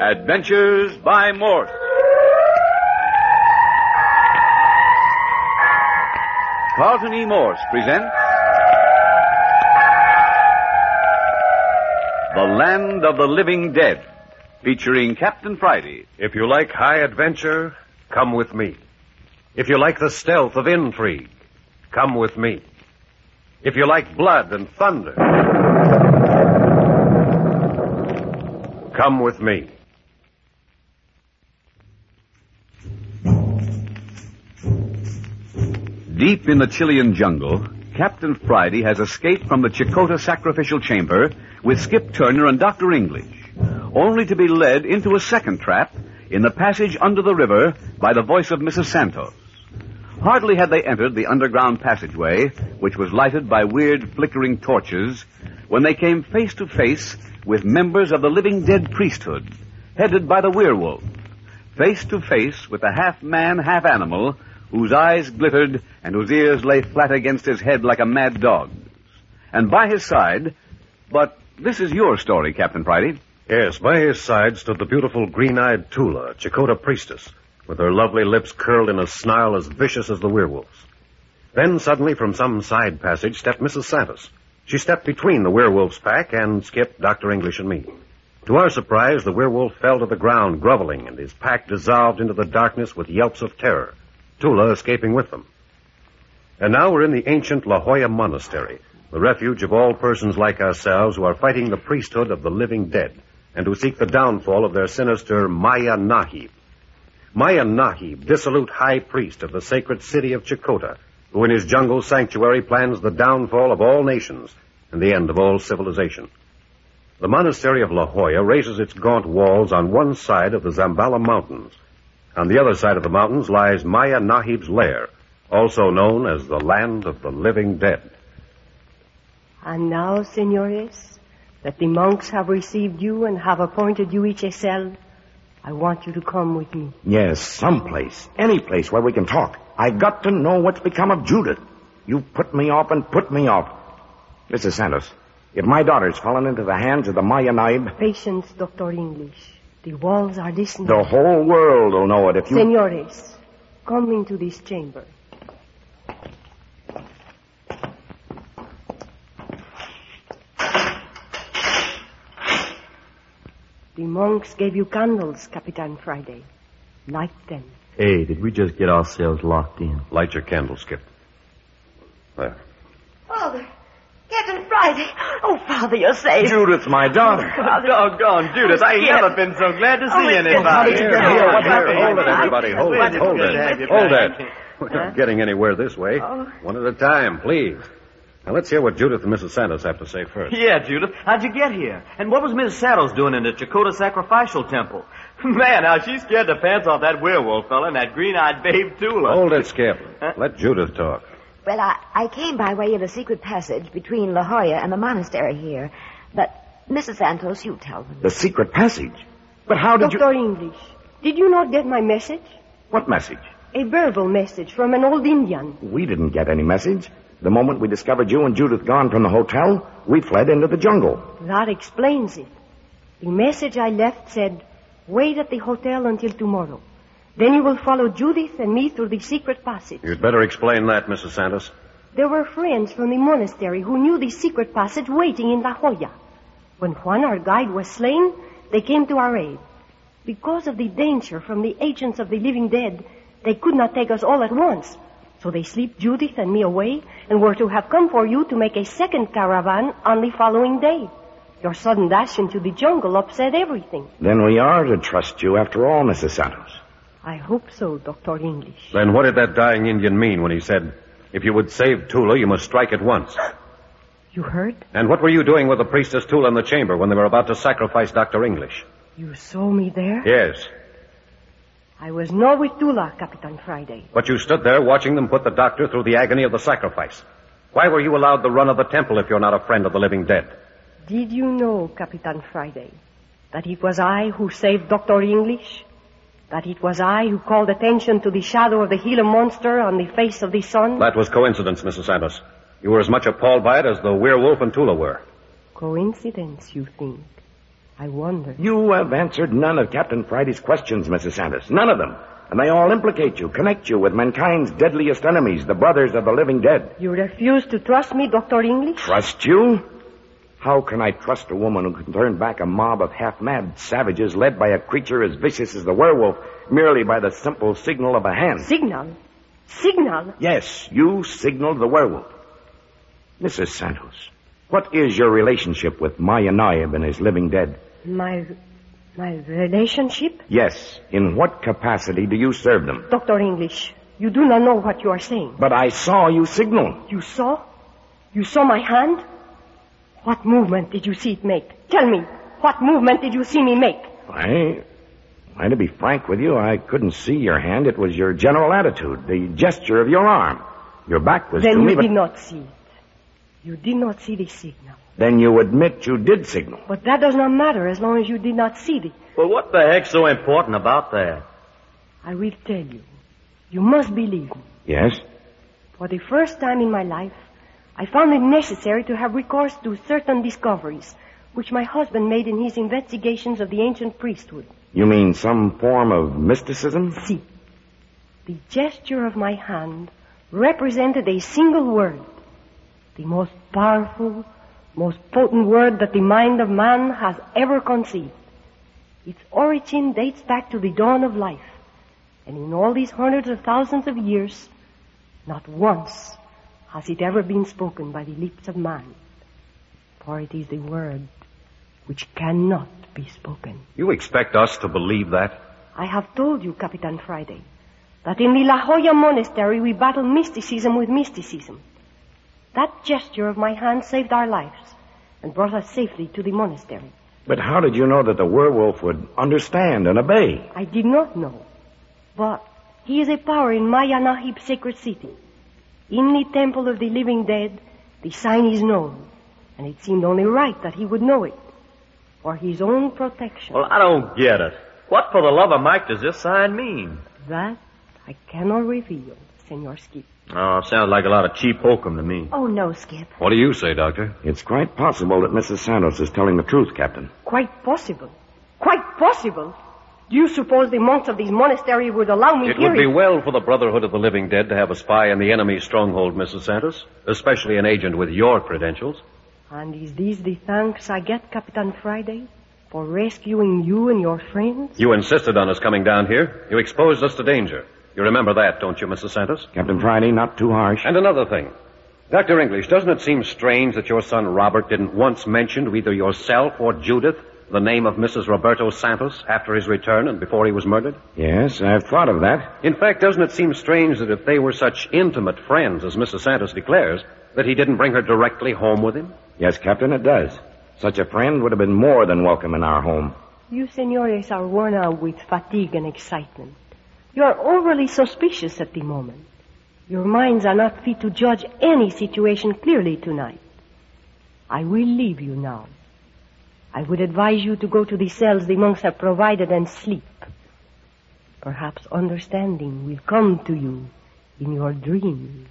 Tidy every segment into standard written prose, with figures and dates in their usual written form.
Adventures by Morse. Carlton E. Morse presents The Land of the Living Dead, featuring Captain Friday. If you like high adventure, come with me. If you like the stealth of intrigue, come with me. If you like blood and thunder, come with me. Deep in the Chilean jungle, Captain Friday has escaped from the Chakota sacrificial chamber with Skip Turner and Dr. English, only to be led into a second trap in the passage under the river by the voice of Mrs. Santos. Hardly had they entered the underground passageway, which was lighted by weird flickering torches, when they came face to face with members of the living dead priesthood, headed by the werewolf, face to face with the half-man, half-animal, whose eyes glittered and whose ears lay flat against his head like a mad dog's. And by his side... But this is your story, Captain Friday. Yes, by his side stood the beautiful green-eyed Tula, Chakota priestess, with her lovely lips curled in a snarl as vicious as the werewolf's. Then suddenly from some side passage stepped Mrs. Santos. She stepped between the werewolf's pack and Skip, Dr. English, and me. To our surprise, the werewolf fell to the ground, groveling, and his pack dissolved into the darkness with yelps of terror, Tula escaping with them. And now we're in the ancient La Jolla Monastery, the refuge of all persons like ourselves who are fighting the priesthood of the living dead and who seek the downfall of their sinister Maya Nahib. Maya Nahib, dissolute high priest of the sacred city of Chakota, who in his jungle sanctuary plans the downfall of all nations and the end of all civilization. The monastery of La Jolla raises its gaunt walls on one side of the Zambala Mountains. On the other side of the mountains lies Maya Nahib's lair, also known as the Land of the Living Dead. And now, senores, that the monks have received you and have appointed you each a cell, I want you to come with me. Yes, someplace, any place where we can talk. I've got to know what's become of Judith. You put me off and put me off. Mrs. Santos, if my daughter's fallen into the hands of the Maya Naib... Patience, Dr. English. The walls are listening. The whole world will know it if you... Senores, come into this chamber. The monks gave you candles, Capitan Friday. Light them. Hey, did we just get ourselves locked in? Light your candle, Skip. There. Father. Captain Friday. Oh, Father, you're safe. Judith, my daughter. Doggone, Judith, I ain't never been so glad to see anybody. How did you get here? What happened? Hold it, everybody. Hold it. We're not getting anywhere this way. One at a time, please. Now, let's hear what Judith and Mrs. Santos have to say first. Yeah, Judith. How'd you get here? And what was Mrs. Santos doing in the Chakota Sacrificial Temple? Man, how she scared the pants off that werewolf fella and that green-eyed babe, Tula. Hold it, Skip. Let Judith talk. Well, I came by way of the secret passage between La Jolla and the monastery here. But, Mrs. Santos, you tell them. The secret passage? But how did Dr. English, did you not get my message? What message? A verbal message from an old Indian. We didn't get any message. The moment we discovered you and Judith gone from the hotel, we fled into the jungle. That explains it. The message I left said, wait at the hotel until tomorrow. Then you will follow Judith and me through the secret passage. You'd better explain that, Mrs. Santos. There were friends from the monastery who knew the secret passage waiting in La Jolla. When Juan, our guide, was slain, they came to our aid. Because of the danger from the agents of the living dead, they could not take us all at once. So they slipped Judith and me away and were to have come for you to make a second caravan on the following day. Your sudden dash into the jungle upset everything. Then we are to trust you after all, Mrs. Santos. I hope so, Dr. English. Then what did that dying Indian mean when he said, if you would save Tula, you must strike at once? You heard? And what were you doing with the priestess Tula in the chamber when they were about to sacrifice Dr. English? You saw me there? Yes. I was not with Tula, Capitan Friday. But you stood there watching them put the doctor through the agony of the sacrifice. Why were you allowed the run of the temple if you're not a friend of the living dead? Did you know, Capitan Friday, that it was I who saved Dr. English? That it was I who called attention to the shadow of the Gila monster on the face of the sun? That was coincidence, Mrs. Santos. You were as much appalled by it as the werewolf and Tula were. Coincidence, you think? I wonder. You have answered none of Captain Friday's questions, Mrs. Santos. None of them. And they all implicate you, connect you with mankind's deadliest enemies, the brothers of the living dead. You refuse to trust me, Dr. English? Trust you? How can I trust a woman who can turn back a mob of half-mad savages led by a creature as vicious as the werewolf merely by the simple signal of a hand? Signal? Signal? Yes, you signaled the werewolf. Mrs. Santos, what is your relationship with Maya Naib and his living dead? My relationship? Yes. In what capacity do you serve them? Dr. English, you do not know what you are saying. But I saw you signal. You saw? You saw my hand? What movement did you see it make? Tell me, what movement did you see me make? To be frank with you, I couldn't see your hand. It was your general attitude, the gesture of your arm. Your back was to me, Then you but... did not see it. You did not see the signal. Then you admit you did signal. But that does not matter as long as you did not see it. Well, what the heck's so important about that? I will tell you. You must believe me. Yes? For the first time in my life, I found it necessary to have recourse to certain discoveries which my husband made in his investigations of the ancient priesthood. You mean some form of mysticism? See, the gesture of my hand represented a single word, the most powerful, most potent word that the mind of man has ever conceived. Its origin dates back to the dawn of life, and in all these hundreds of thousands of years, not once has it ever been spoken by the lips of man, for it is the word which cannot be spoken. You expect us to believe that? I have told you, Capitan Friday, that in the La Jolla Monastery we battle mysticism with mysticism. That gesture of my hand saved our lives and brought us safely to the monastery. But how did you know that the werewolf would understand and obey? I did not know, but he is a power in Maya Nahib's sacred city. In the temple of the living dead, the sign is known, and it seemed only right that he would know it, for his own protection. Well, I don't get it. What for the love of Mike does this sign mean? That I cannot reveal, Senor Skip. Oh, sounds like a lot of cheap hokum to me. Oh, no, Skip. What do you say, Doctor? It's quite possible that Mrs. Santos is telling the truth, Captain. Quite possible. Quite possible. Do you suppose the monks of this monastery would allow me It here? would be well for the Brotherhood of the Living Dead to have a spy in the enemy's stronghold, Mrs. Santos, especially an agent with your credentials. And is this the thanks I get, Capitan Friday, for rescuing you and your friends? You insisted on us coming down here. You exposed us to danger. You remember that, don't you, Mrs. Santos? Captain Friday, not too harsh. And another thing. Dr. English, doesn't it seem strange that your son Robert didn't once mention to either yourself or Judith the name of Mrs. Roberto Santos after his return and before he was murdered? Yes, I've thought of that. In fact, doesn't it seem strange that if they were such intimate friends as Mrs. Santos declares, that he didn't bring her directly home with him? Yes, Captain, it does. Such a friend would have been more than welcome in our home. You senores are worn out with fatigue and excitement. You are overly suspicious at the moment. Your minds are not fit to judge any situation clearly tonight. I will leave you now. I would advise you to go to the cells the monks have provided and sleep. Perhaps understanding will come to you in your dreams.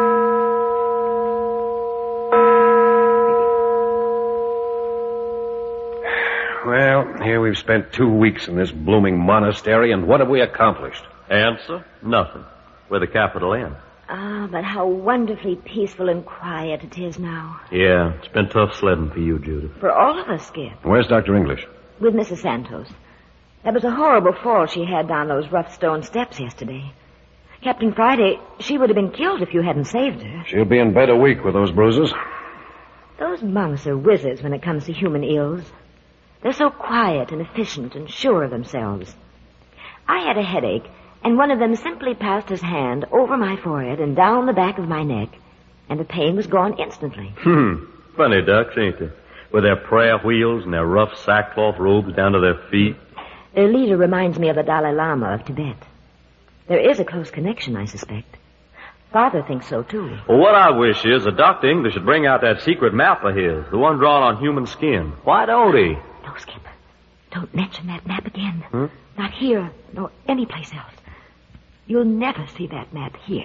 Well, here we've spent 2 weeks in this blooming monastery, and what have we accomplished? Answer? Nothing. With a capital N. Ah, but how wonderfully peaceful and quiet it is now. Yeah, it's been tough sledding for you, Judith. For all of us, Skip. Where's Dr. English? With Mrs. Santos. That was a horrible fall she had down those rough stone steps yesterday. Captain Friday, she would have been killed if you hadn't saved her. She'll be in bed a week with those bruises. Those monks are wizards when it comes to human ills. They're so quiet and efficient and sure of themselves. I had a headache, and one of them simply passed his hand over my forehead and down the back of my neck, and the pain was gone instantly. Funny ducks, ain't they? With their prayer wheels and their rough sackcloth robes down to their feet. Their leader reminds me of the Dalai Lama of Tibet. There is a close connection, I suspect. Father thinks so, too. Well, what I wish is that Dr. English should bring out that secret map of his, the one drawn on human skin. Why don't he? No, Skip. Don't mention that map again. Not here, nor any place else. You'll never see that map here,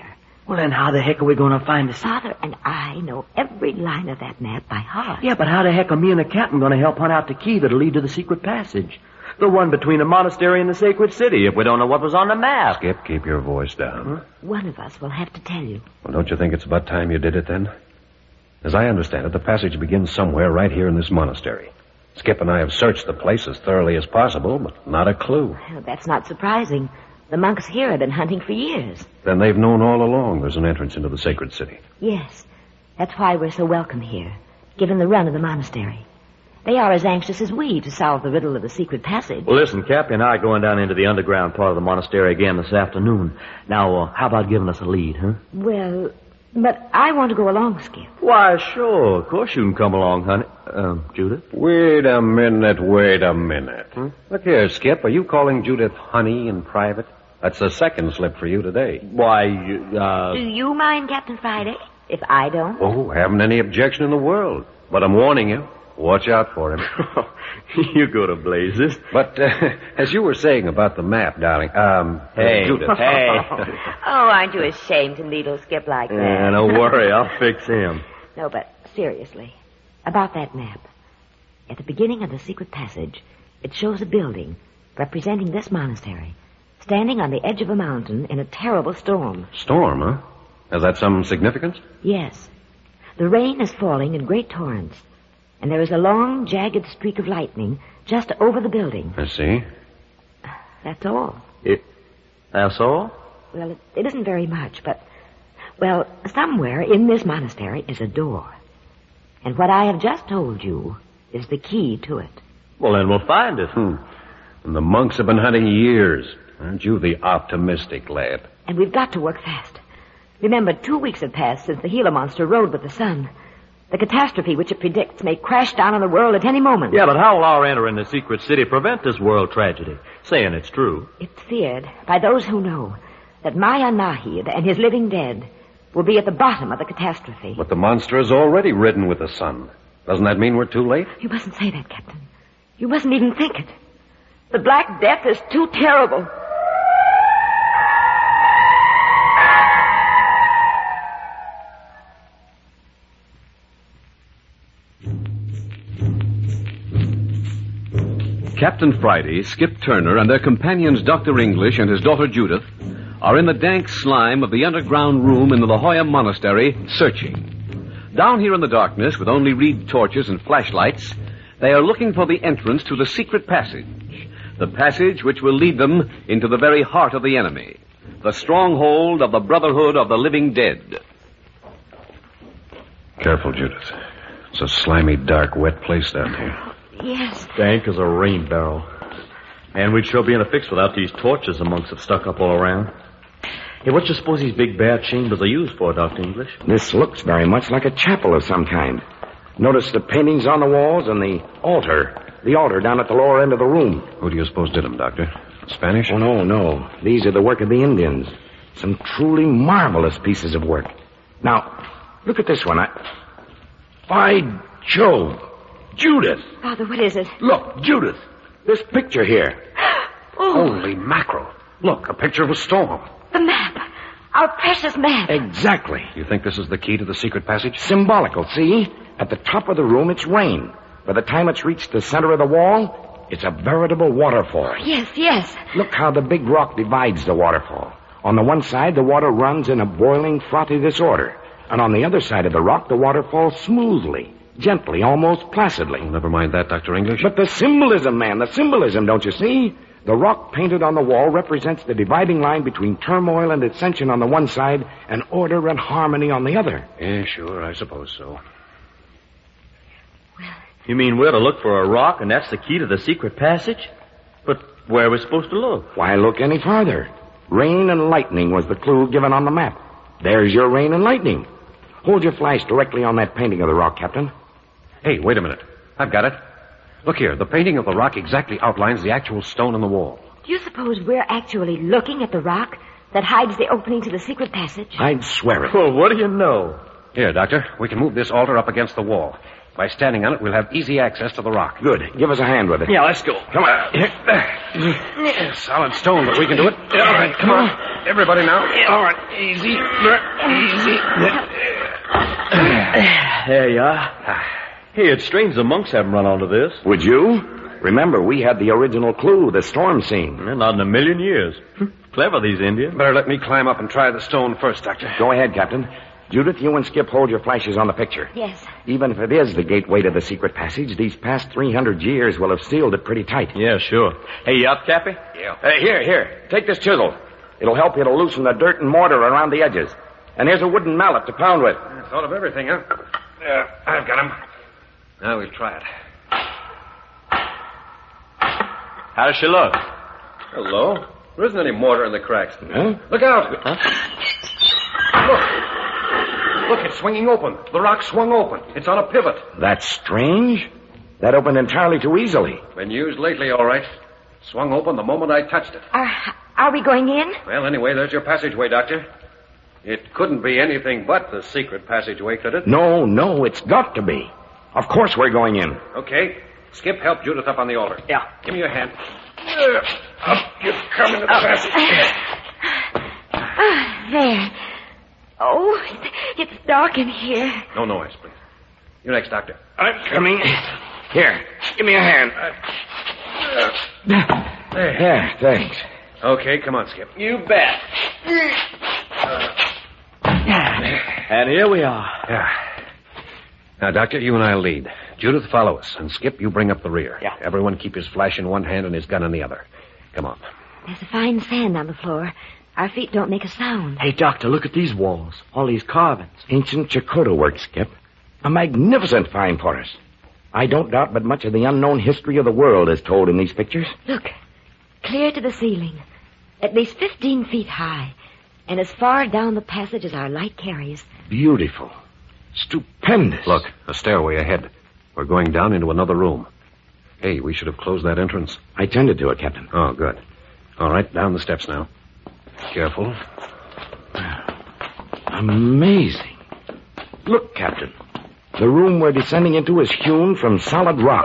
Well, then how the heck are we going to find the... Father and I know every line of that map by heart. Yeah, but how the heck are me and the captain going to help hunt out the key that'll lead to the secret passage? The one between the monastery and the sacred city, if we don't know what was on the map. Skip, keep your voice down. One of us will have to tell you. Well, don't you think it's about time you did it then? As I understand it, the passage begins somewhere right here in this monastery. Skip and I have searched the place as thoroughly as possible, but not a clue. Well, that's not surprising. The monks here have been hunting for years. Then they've known all along there's an entrance into the sacred city. Yes. That's why we're so welcome here, given the run of the monastery. They are as anxious as we to solve the riddle of the secret passage. Well, listen, Cappy and I are going down into the underground part of the monastery again this afternoon. Now, how about giving us a lead, huh? Well, but I want to go along, Skip. Why, sure. Of course you can come along, honey. Judith? Wait a minute. Look here, Skip. Are you calling Judith honey in private? That's the second slip for you today. Why, Do you mind, Captain Friday, if I don't? Oh, haven't any objection in the world. But I'm warning you. Watch out for him. You go to blazes. But as you were saying about the map, darling, Hey, Judith. hey. Oh, aren't you ashamed to needle Skip like that? Yeah, don't worry. I'll fix him. No, but seriously, about that map. At the beginning of the secret passage, it shows a building representing this monastery, standing on the edge of a mountain in a terrible storm. Storm, huh? Has that some significance? Yes. The rain is falling in great torrents, and there is a long, jagged streak of lightning just over the building. I see. That's all. That's all? Well, it isn't very much, but, well, somewhere in this monastery is a door. And what I have just told you is the key to it. Well, then we'll find it. And the monks have been hunting years. Aren't you the optimistic lad? And we've got to work fast. Remember, 2 weeks have passed since the Gila monster rode with the sun. The catastrophe which it predicts may crash down on the world at any moment. Yeah, but how will our entering the secret city prevent this world tragedy? Saying it's true. It's feared by those who know that Maya Nahid and his living dead will be at the bottom of the catastrophe. But the monster is already ridden with the sun. Doesn't that mean we're too late? You mustn't say that, Captain. You mustn't even think it. The Black Death is too terrible. Captain Friday, Skip Turner, and their companions Dr. English and his daughter Judith are in the dank slime of the underground room in the La Jolla Monastery, searching. Down here in the darkness, with only reed torches and flashlights, they are looking for the entrance to the secret passage. The passage which will lead them into the very heart of the enemy. The stronghold of the Brotherhood of the Living Dead. Careful, Judith. It's a slimy, dark, wet place down here. Yes. Dank as a rain barrel. And we'd sure be in a fix without these torches the monks have stuck up all around. Hey, what you suppose these big bare chambers are used for, Dr. English? This looks very much like a chapel of some kind. Notice the paintings on the walls and the altar down at the lower end of the room. Who do you suppose did them, Doctor? Spanish? Oh, no. These are the work of the Indians. Some truly marvelous pieces of work. Now, look at this one. By Jove! Judith! Father, what is it? Look, Judith. This picture here. Oh, Holy mackerel. Look, a picture of a storm. the map. Our precious map. Exactly. You think this is the key to the secret passage? Symbolical, see? At the top of the room, it's rain. By the time it's reached the center of the wall, it's a veritable waterfall. Yes. Look how the big rock divides the waterfall. On the one side, the water runs in a boiling, frothy disorder. And on the other side of the rock, the water falls smoothly, gently, almost placidly. Oh, never mind that, Dr. English. But the symbolism, man, the symbolism, don't you see? The rock painted on the wall represents the dividing line between turmoil and ascension on the one side and order and harmony on the other. Yeah, sure, I suppose so. You mean we're to look for a rock and that's the key to the secret passage? But where are we supposed to look? Why look any farther? Rain and lightning was the clue given on the map. There's your rain and lightning. Hold your flash directly on that painting of the rock, Captain. Hey, wait a minute. I've got it. Look here, the painting of the rock exactly outlines the actual stone on the wall. Do you suppose we're actually looking at the rock that hides the opening to the secret passage? I'd swear it. Well, what do you know? Here, Doctor, we can move this altar up against the wall. By standing on it, we'll have easy access to the rock. Good. Give us a hand with it. Yeah, let's go. Come on. Solid stone, but we can do it. All right, come on. Everybody now. All right. Easy. Easy. There you are. Hey, it's strange the monks haven't run onto this. Would you? Remember, we had the original clue, the storm scene. Not in a million years. Clever, these Indians. Better let me climb up and try the stone first, Doctor. Go ahead, Captain. Judith, you and Skip hold your flashes on the picture. Yes. Even if it is the gateway to the secret passage, these past 300 years will have sealed it pretty tight. Yeah, sure. Hey, you up, Cappy? Yeah. Here. Take this chisel. It'll help you to loosen the dirt and mortar around the edges. And here's a wooden mallet to pound with. Thought of everything, huh? I've got him. Now we'll try it. How does she look? Hello. There isn't any mortar in the cracks. Huh? Look out! Look, it's swinging open. The rock swung open. It's on a pivot. That's strange. That opened entirely too easily. Been used lately, all right. Swung open the moment I touched it. Are we going in? Well, anyway, there's your passageway, Doctor. It couldn't be anything but the secret passageway, could it? No, it's got to be. Of course we're going in. Okay. Skip, help Judith up on the altar. Yeah. Give me your hand. Up you come into the passage. There. Oh, it's dark in here. No noise, please. You next, Doctor. I'm coming. Here, give me a hand. There, thanks. Okay, come on, Skip. You bet. And here we are. Yeah. Now, Doctor, you and I'll lead. Judith, follow us. And Skip, you bring up the rear. Yeah. Everyone keep his flash in one hand and his gun in the other. Come on. There's a fine sand on the floor. Our feet don't make a sound. Hey, Doctor, look at these walls. All these carvings. Ancient Chakotay work, Skip. A magnificent find for us. I don't doubt but much of the unknown history of the world is told in these pictures. Look, clear to the ceiling. At least 15 feet high. And as far down the passage as our light carries. Beautiful. Stupendous. Look, a stairway ahead. We're going down into another room. Hey, we should have closed that entrance. I tended to it, Captain. Oh, good. All right, down the steps now. Careful. Amazing. Look, Captain. The room we're descending into is hewn from solid rock.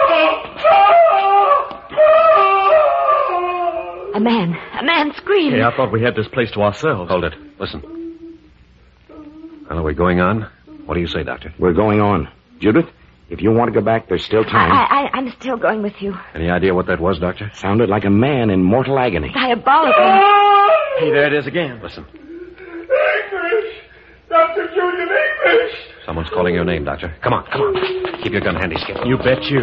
A man screaming. Hey, I thought we had this place to ourselves. Hold it. Listen. Well, are we going on? What do you say, Doctor? We're going on. Judith, if you want to go back, there's still time. I'm still going with you. Any idea what that was, Doctor? Sounded like a man in mortal agony. Diabolical. Hey, there it is again. Listen. English! Dr. Julian English! Someone's calling your name, Doctor. Come on. Keep your gun handy, Skip. You bet you.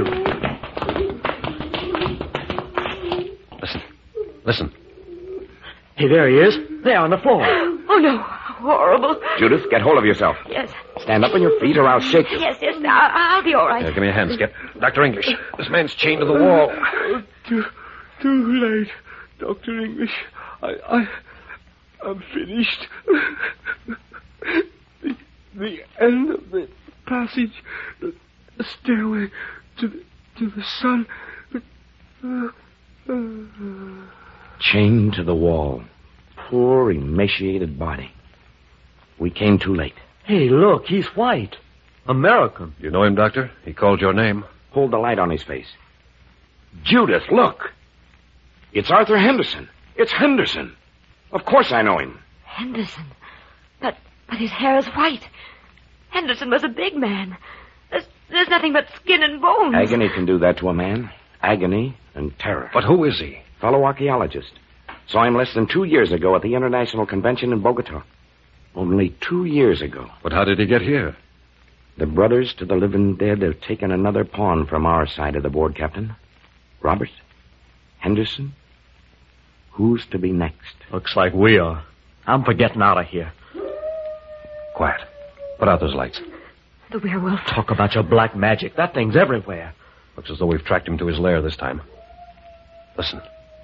Listen. Hey, there he is. There on the floor. Oh, no. Horrible. Judith, get hold of yourself. Yes. Stand up on your feet or I'll shake you. Yes. I'll be all right. Give me a hand, Skip. Dr. English, this man's chained to the wall. Too late, Dr. English. I'm finished. The end of the passage, the stairway to the sun. Chained to the wall. Poor, emaciated body. We came too late. Hey, look, he's white. American. You know him, Doctor? He called your name. Hold the light on his face. Judith, look. It's Arthur Henderson. It's Henderson. Of course I know him. Henderson. But his hair is white. Henderson was a big man. There's nothing but skin and bones. Agony can do that to a man. Agony and terror. But who is he? Fellow archaeologist. Saw him less than 2 years ago at the International Convention in Bogota. Only 2 years ago. But how did he get here? The brothers to the living dead have taken another pawn from our side of the board, Captain. Robert? Henderson? Who's to be next? Looks like we are. I'm for getting out of here. Quiet. Put out those lights. The werewolf. Talk about your black magic. That thing's everywhere. Looks as though we've tracked him to his lair this time. Listen.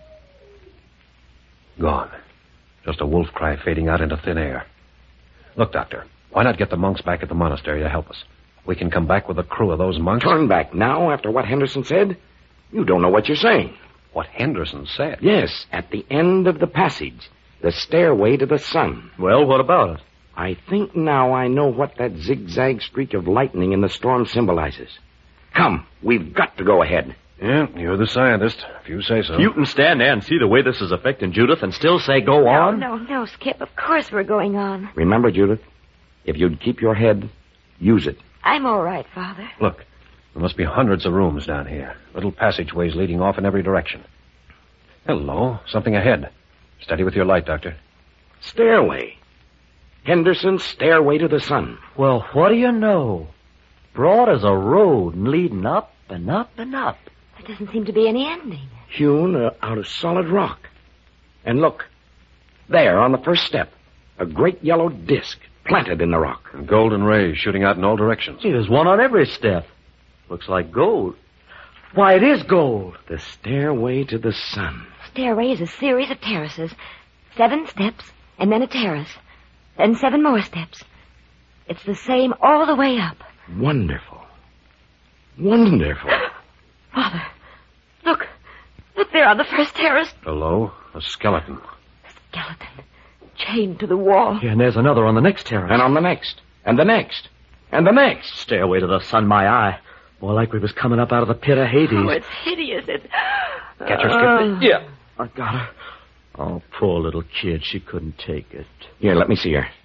Gone. Just a wolf cry fading out into thin air. Look, Doctor, why not get the monks back at the monastery to help us? We can come back with a crew of those monks. Turn back now after what Henderson said? You don't know what you're saying. What Henderson said? Yes, at the end of the passage. The stairway to the sun. Well, what about it? I think now I know what that zigzag streak of lightning in the storm symbolizes. Come, we've got to go ahead. Yeah, you're the scientist, if you say so. You can stand there and see the way this is affecting Judith and still say go on? No, Skip. Of course we're going on. Remember, Judith, if you'd keep your head, use it. I'm all right, Father. Look, there must be hundreds of rooms down here. Little passageways leading off in every direction. Hello, something ahead. Steady with your light, Doctor. Stairway. Henderson's Stairway to the Sun. Well, what do you know? Broad as a road and leading up and up and up. There doesn't seem to be any ending. Hewn out of solid rock. And look, there on the first step, a great yellow disc planted in the rock. And golden rays shooting out in all directions. Gee, there's one on every step. Looks like gold. Why, it is gold. The Stairway to the Sun. Stairway is a series of terraces. 7 steps, and then a terrace. Then 7 more steps. It's the same all the way up. Wonderful. Wonderful. Father, look. Look there on the first terrace. Below, a skeleton. Skeleton. Chained to the wall. Yeah, and there's another on the next terrace. And on the next. And the next. And the next. Stairway to the Sun, my eye. More like we was coming up out of the pit of Hades. Oh, it's hideous. It's... Catch her, Skip? Yeah. I got her. Oh, poor little kid. She couldn't take it. Here, let me see her.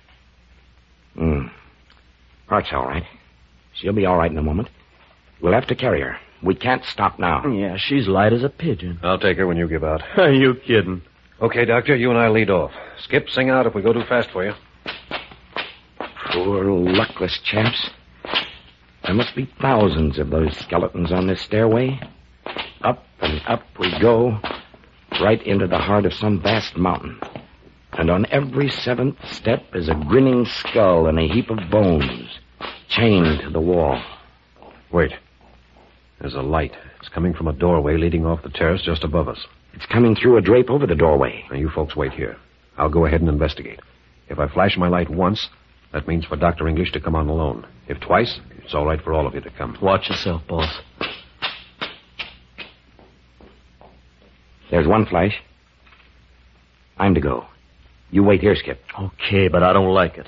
Heart's all right. She'll be all right in a moment. We'll have to carry her. We can't stop now. Yeah, she's light as a pigeon. I'll take her when you give out. Are you kidding? Okay, Doctor, you and I lead off. Skip, sing out if we go too fast for you. Poor luckless chaps. There must be thousands of those skeletons on this stairway. Up and up we go, right into the heart of some vast mountain. And on every 7th step is a grinning skull and a heap of bones, chained to the wall. Wait. There's a light. It's coming from a doorway leading off the terrace just above us. It's coming through a drape over the doorway. Now, you folks wait here. I'll go ahead and investigate. If I flash my light once, that means for Dr. English to come on alone. If twice, it's all right for all of you to come. Watch yourself, boss. There's one flash. I'm to go. You wait here, Skip. Okay, but I don't like it.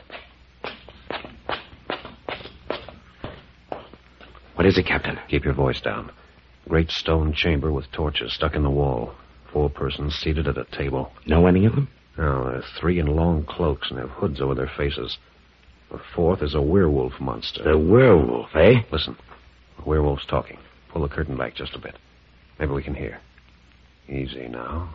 What is it, Captain? Keep your voice down. Great stone chamber with torches stuck in the wall. 4 persons seated at a table. Know any of them? No, there's 3 in long cloaks and have hoods over their faces. The 4th is a werewolf monster. The werewolf, eh? Listen. The werewolf's talking. Pull the curtain back just a bit. Maybe we can hear. Easy now.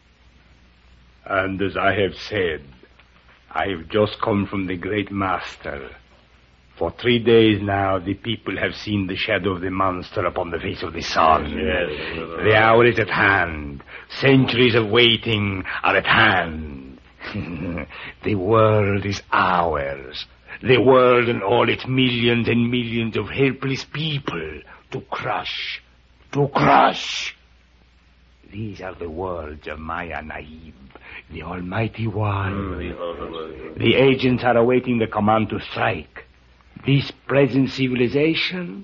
And as I have said, I have just come from the great master. For 3 days now, the people have seen the shadow of the monster upon the face of the sun. Yes. The hour is at hand. Centuries of waiting are at hand. The world is ours. The world and all its millions and millions of helpless people to crush. To crush. These are the words of Maya Nahib, the Almighty One. The agents are awaiting the command to strike. This present civilization,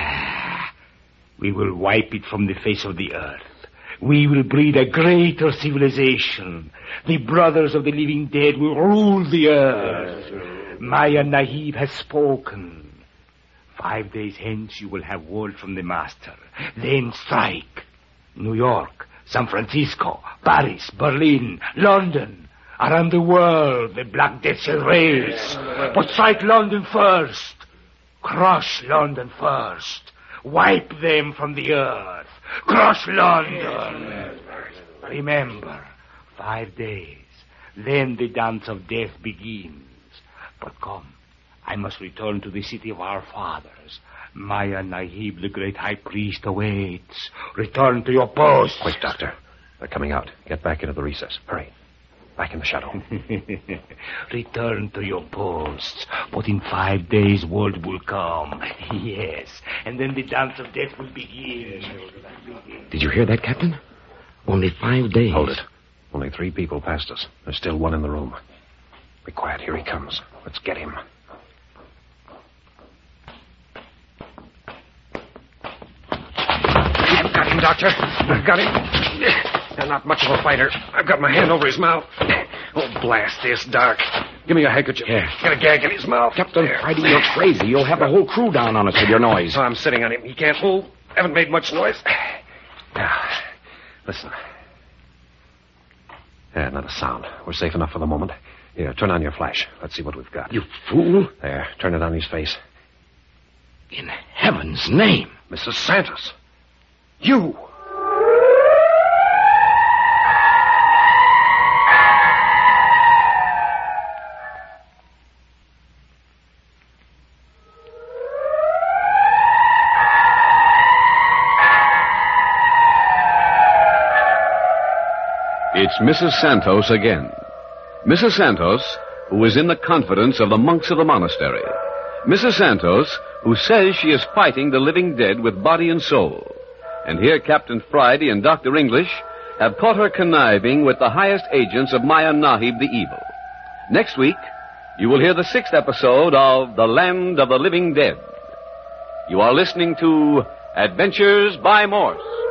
we will wipe it from the face of the earth. We will breed a greater civilization. The brothers of the living dead will rule the earth. Maya Nahib has spoken. 5 days hence you will have word from the master. Then strike. New York, San Francisco, Paris, Berlin, London. Around the world, the Black Death shall race. But strike London first. Crush London first. Wipe them from the earth. Crush London. Remember, 5 days. Then the dance of death begins. But come, I must return to the city of our fathers. Maya Nahib, the great high priest, awaits. Return to your post. Quick, Doctor. They're coming out. Get back into the recess. Hurry. Back in the shadow. Return to your posts. But in 5 days, word will come. Yes. And then the dance of death will begin. Did you hear that, Captain? Only 5 days. Hold it. Only 3 people passed us. There's still one in the room. Be quiet. Here he comes. Let's get him. I've got him, Doctor. I've got him. I'm not much of a fighter. I've got my hand over his mouth. Oh, blast this, Doc. Give me your handkerchief. Yeah. Get a gag in his mouth. Captain Friday, you're crazy. You'll have the whole crew down on us with your noise. So I'm sitting on him. He can't move. Haven't made much noise. Now, listen. Yeah, not a sound. We're safe enough for the moment. Here, turn on your flash. Let's see what we've got. You fool. There, turn it on his face. In heaven's name. Mrs. Santos. You. It's Mrs. Santos again. Mrs. Santos, who is in the confidence of the monks of the monastery. Mrs. Santos, who says she is fighting the living dead with body and soul. And here Captain Friday and Dr. English have caught her conniving with the highest agents of Maya Nahib the Evil. Next week, you will hear the 6th episode of The Land of the Living Dead. You are listening to Adventures by Morse.